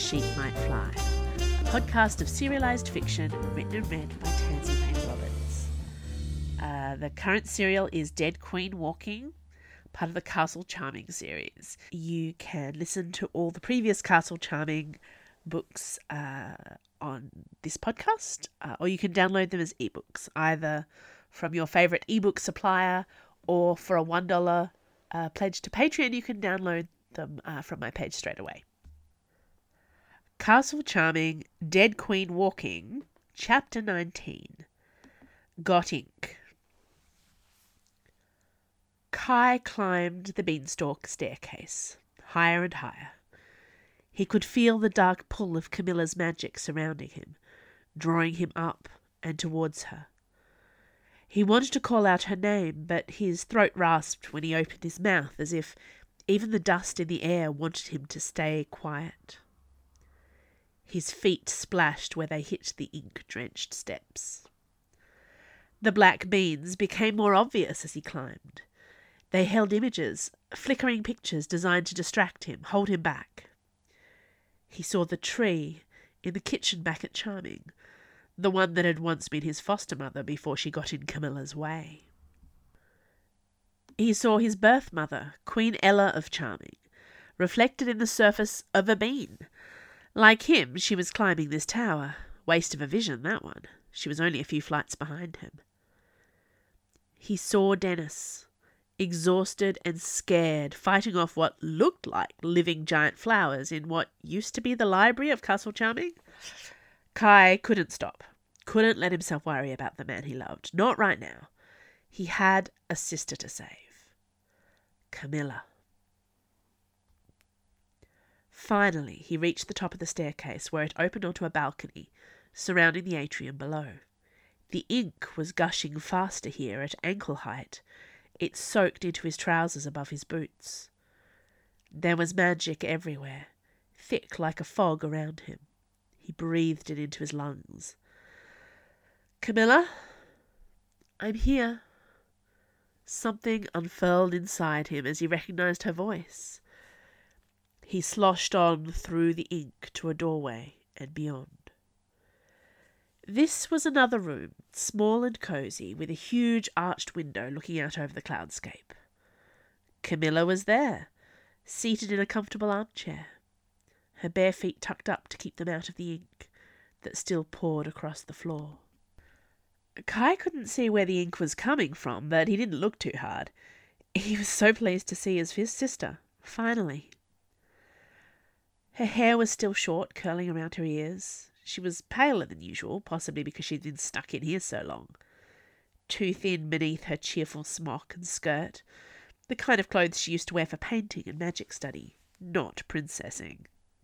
Sheep Might Fly, a podcast of serialised fiction written and read by Tansy May Roberts. The current serial is Dead Queen Walking, part of the Castle Charming series. You can listen to all the previous Castle Charming books on this podcast, or you can download them as ebooks, either from your favourite ebook supplier or for a $1 pledge to Patreon, you can download them from my page straight away. Castle Charming, Dead Queen Walking, Chapter 19, Got Ink. Kai climbed the beanstalk staircase, higher and higher. He could feel the dark pull of Camilla's magic surrounding him, drawing him up and towards her. He wanted to call out her name, but his throat rasped when he opened his mouth, as if even the dust in the air wanted him to stay quiet. His feet splashed where they hit the ink-drenched steps. The black beans became more obvious as he climbed. They held images, flickering pictures designed to distract him, hold him back. He saw the tree in the kitchen back at Charming, the one that had once been his foster mother before she got in Camilla's way. He saw his birth mother, Queen Ella of Charming, reflected in the surface of a bean. Like him, she was climbing this tower. Waste of a vision, that one. She was only a few flights behind him. He saw Dennis, exhausted and scared, fighting off what looked like living giant flowers in what used to be the library of Castle Charming. Kai couldn't stop, couldn't let himself worry about the man he loved. Not right now. He had a sister to save. Camilla. Finally, he reached the top of the staircase where it opened onto a balcony surrounding the atrium below. The ink was gushing faster here at ankle height. It soaked into his trousers above his boots. There was magic everywhere, thick like a fog around him. He breathed it into his lungs. Camilla? I'm here. Something unfurled inside him as he recognized her voice. He sloshed on through the ink to a doorway and beyond. This was another room, small and cosy, with a huge arched window looking out over the cloudscape. Camilla was there, seated in a comfortable armchair, her bare feet tucked up to keep them out of the ink that still poured across the floor. Kai couldn't see where the ink was coming from, but he didn't look too hard. He was so pleased to see his sister, finally. Her hair was still short, curling around her ears. She was paler than usual, possibly because she'd been stuck in here so long. Too thin beneath her cheerful smock and skirt, the kind of clothes she used to wear for painting and magic study, not princessing.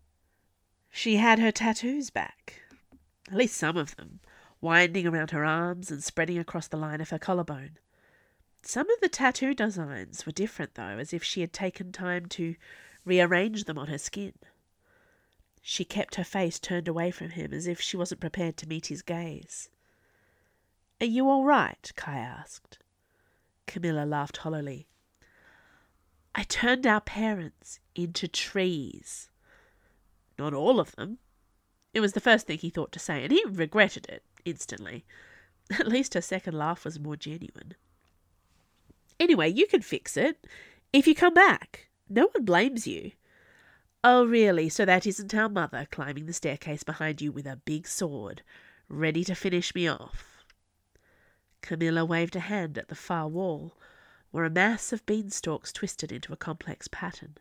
She had her tattoos back, at least some of them, winding around her arms and spreading across the line of her collarbone. Some of the tattoo designs were different, though, as if she had taken time to rearrange them on her skin. She kept her face turned away from him as if she wasn't prepared to meet his gaze. Are you all right? Kai asked. Camilla laughed hollowly. I turned our parents into trees. Not all of them. It was the first thing he thought to say, and he regretted it instantly. At least her second laugh was more genuine. Anyway, you can fix it. If you come back, no one blames you. Oh, really? So that isn't our mother climbing the staircase behind you with a big sword, ready to finish me off? Camilla waved a hand at the far wall, where a mass of beanstalks twisted into a complex pattern.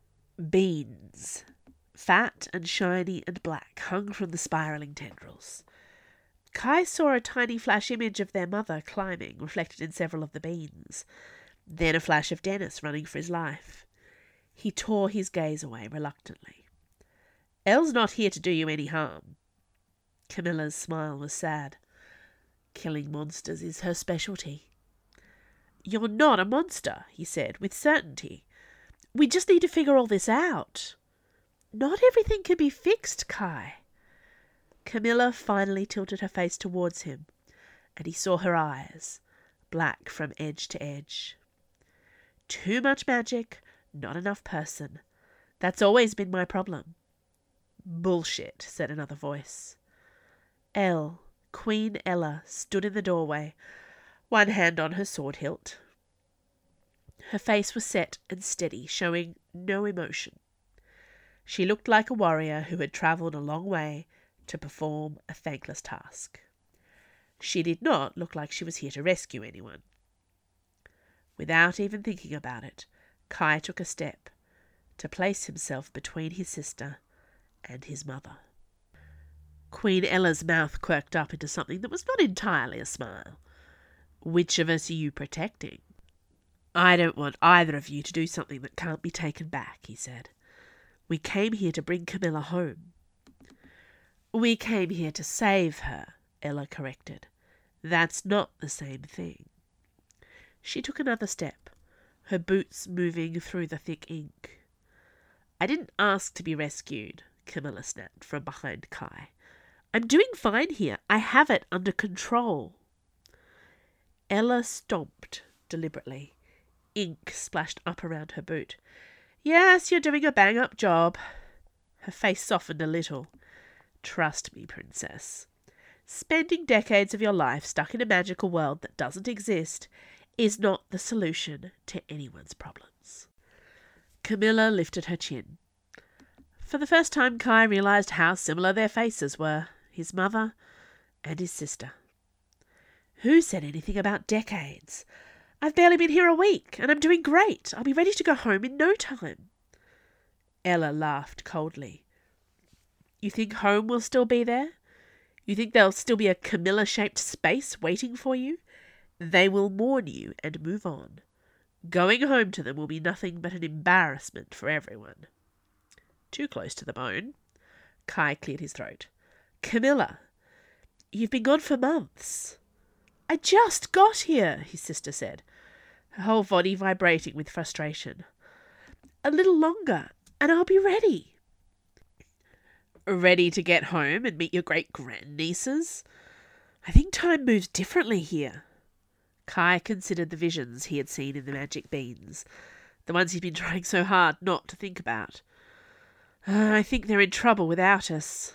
Beans, fat and shiny and black, hung from the spiralling tendrils. Kai saw a tiny flash image of their mother climbing, reflected in several of the beans. Then a flash of Dennis running for his life. He tore his gaze away reluctantly. Elle's not here to do you any harm. Camilla's smile was sad. Killing monsters is her specialty. You're not a monster, he said, with certainty. We just need to figure all this out. Not everything can be fixed, Kai. Camilla finally tilted her face towards him, and he saw her eyes, black from edge to edge. Too much magic, not enough person. That's always been my problem. Bullshit, said another voice. Queen Ella, stood in the doorway, one hand on her sword hilt. Her face was set and steady, showing no emotion. She looked like a warrior who had travelled a long way to perform a thankless task. She did not look like she was here to rescue anyone. Without even thinking about it, Kai took a step to place himself between his sister and his mother. Queen Ella's mouth quirked up into something that was not entirely a smile. Which of us are you protecting? I don't want either of you to do something that can't be taken back, he said. We came here to bring Camilla home. We came here to save her, Ella corrected. That's not the same thing. She took another step, her boots moving through the thick ink. I didn't ask to be rescued, Camilla snapped from behind Kai. I'm doing fine here. I have it under control. Ella stomped deliberately. Ink splashed up around her boot. Yes, you're doing a bang-up job. Her face softened a little. Trust me, princess. Spending decades of your life stuck in a magical world that doesn't exist is not the solution to anyone's problems. Camilla lifted her chin. For the first time, Kai realised how similar their faces were, his mother and his sister. Who said anything about decades? I've barely been here a week, and I'm doing great. I'll be ready to go home in no time. Ella laughed coldly. You think home will still be there? You think there'll still be a Camilla-shaped space waiting for you? They will mourn you and move on. Going home to them will be nothing but an embarrassment for everyone. Too close to the bone. Kai cleared his throat. Camilla, you've been gone for months. I just got here, his sister said, her whole body vibrating with frustration. A little longer, and I'll be ready. Ready to get home and meet your great-grandnieces? I think time moves differently here. Kai considered the visions he had seen in the magic beans, the ones he'd been trying so hard not to think about. I think they're in trouble without us.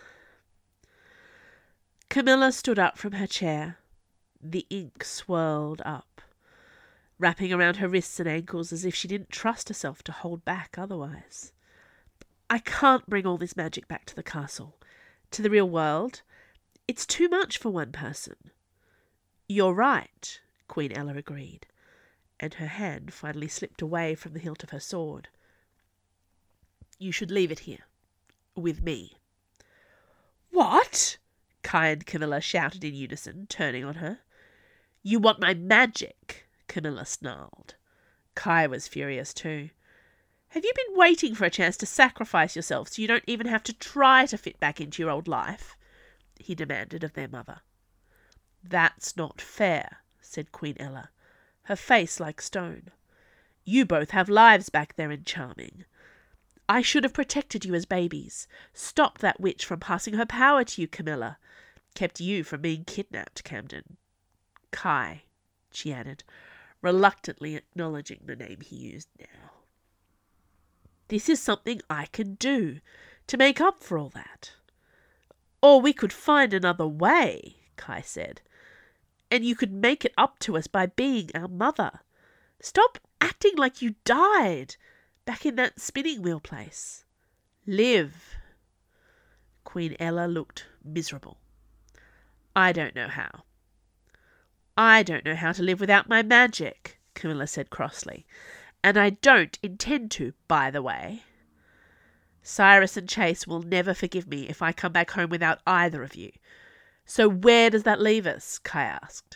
Camilla stood up from her chair. The ink swirled up, wrapping around her wrists and ankles as if she didn't trust herself to hold back otherwise. I can't bring all this magic back to the castle, to the real world. It's too much for one person. You're right, Queen Ella agreed, and her hand finally slipped away from the hilt of her sword. You should leave it here, with me. What? Kai and Camilla shouted in unison, turning on her. You want my magic? Camilla snarled. Kai was furious too. Have you been waiting for a chance to sacrifice yourself so you don't even have to try to fit back into your old life? He demanded of their mother. That's not fair, said Queen Ella, her face like stone. You both have lives back there in Charming. I should have protected you as babies, stopped that witch from passing her power to you, Camilla, kept you from being kidnapped, Camden. Kai, she added, reluctantly acknowledging the name he used now. This is something I can do to make up for all that. Or we could find another way, Kai said, and you could make it up to us by being our mother. Stop acting like you died back in that spinning wheel place. Live. Queen Ella looked miserable. I don't know how. I don't know how to live without my magic, Camilla said crossly. And I don't intend to, by the way. Cyrus and Chase will never forgive me if I come back home without either of you. So where does that leave us? Kai asked.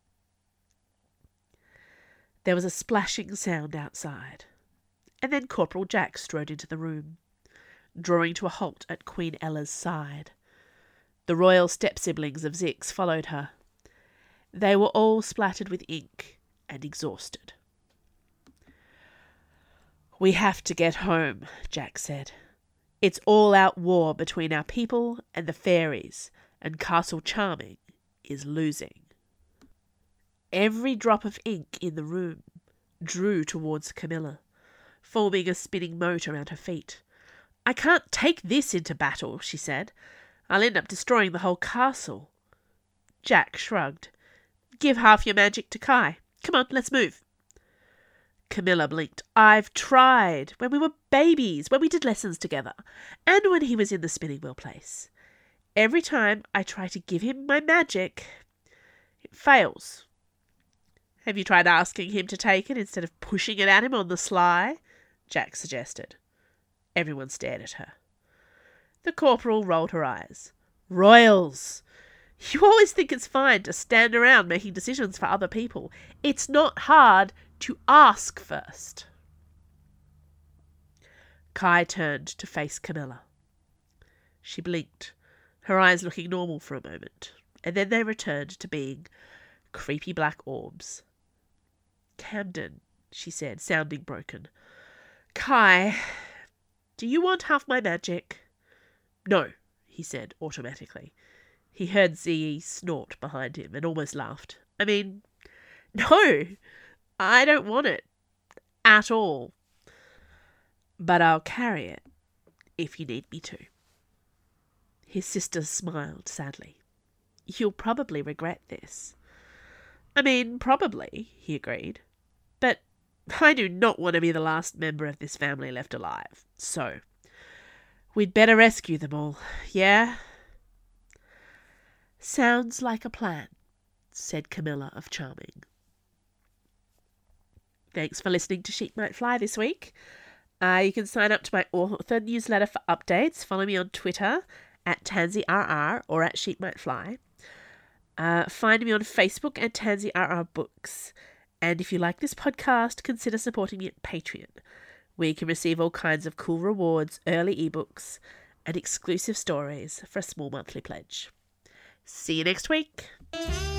There was a splashing sound outside, and then Corporal Jack strode into the room, drawing to a halt at Queen Ella's side. The royal step-siblings of Zix followed her. They were all splattered with ink and exhausted. We have to get home, Jack said. It's all-out war between our people and the fairies, and Castle Charming is losing. Every drop of ink in the room drew towards Camilla, forming a spinning moat around her feet. I can't take this into battle, she said. I'll end up destroying the whole castle. Jack shrugged. Give half your magic to Kai. Come on, let's move. Camilla blinked. I've tried. When we were babies, when we did lessons together, and when he was in the spinning wheel place. Every time I try to give him my magic, it fails. Have you tried asking him to take it instead of pushing it at him on the sly? Jack suggested. Everyone stared at her. The corporal rolled her eyes. Royals! You always think it's fine to stand around making decisions for other people. It's not hard to ask first. Kai turned to face Camilla. She blinked, her eyes looking normal for a moment, and then they returned to being creepy black orbs. Camden, she said, sounding broken. Kai, do you want half my magic? No, he said automatically. He heard Zee snort behind him and almost laughed. I mean, no, I don't want it. At all. But I'll carry it if you need me to. His sister smiled sadly. You'll probably regret this. I mean, probably, he agreed. But I do not want to be the last member of this family left alive. So, we'd better rescue them all, yeah? Sounds like a plan, said Camilla of Charming. Thanks for listening to Sheep Might Fly this week. You can sign up to my author newsletter for updates. Follow me on Twitter @TansyRR or @SheepMightFly. Find me on Facebook at TansyRR Books. And if you like this podcast, consider supporting me at Patreon, where you can receive all kinds of cool rewards, early ebooks, and exclusive stories for a small monthly pledge. See you next week.